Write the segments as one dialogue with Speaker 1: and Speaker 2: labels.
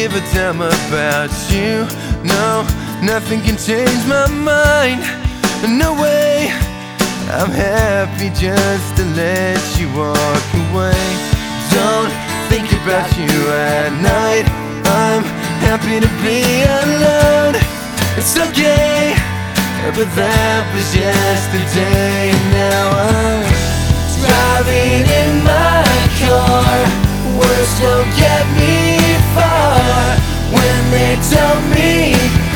Speaker 1: give a damn about you. No, nothing can change my mind. No way, I'm happy just to let you walk away. Don't think about you at night. I'm happy to be alone. It's okay, but that was yesterday. Now I'm driving in my car. Words don't get me far when they tell me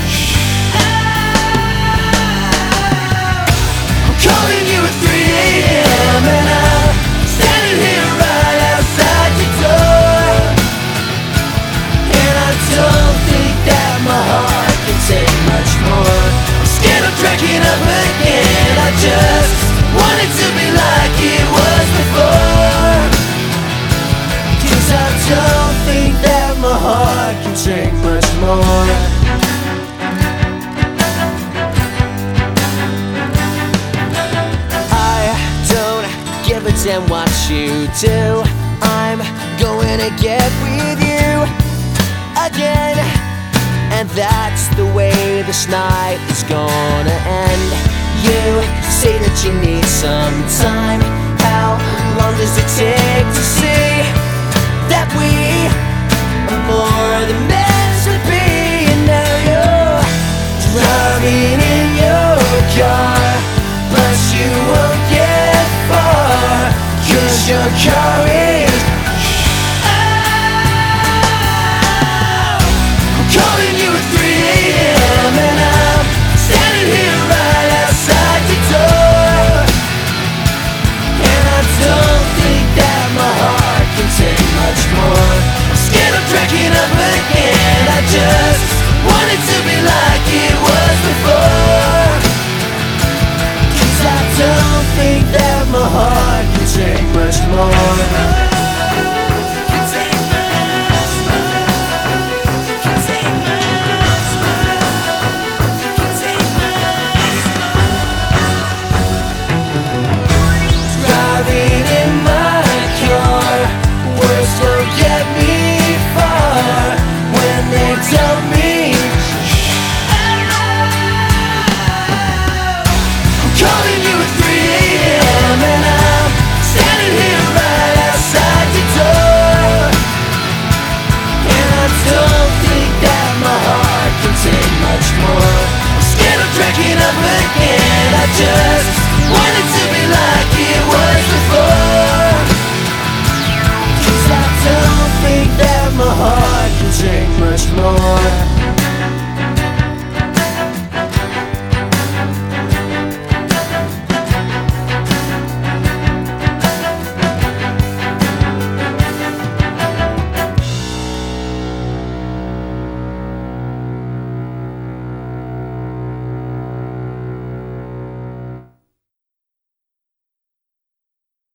Speaker 1: I'm calling you at 3 a.m. and I'm standing here right outside your door. And I don't think that my heart can take much more. I'm scared of cracking up again. I just want it to be like it was before. 'Cause I don't think that my heart can take much more. I don't give a damn what you do. I'm going to get with you again. And that's the way this night is gonna end. You say that you need some time. How long does it take to see that we are more than meant to be? And now you're driving in your car, but you won't get far, 'cause your car is calling you at 3 a.m. and I'm standing here right outside your door. And I don't think that my heart can take much more. I'm scared of cracking up again. I just want it to be like it was before. 'Cause I don't think that my heart can take much more. Just want it to be like it was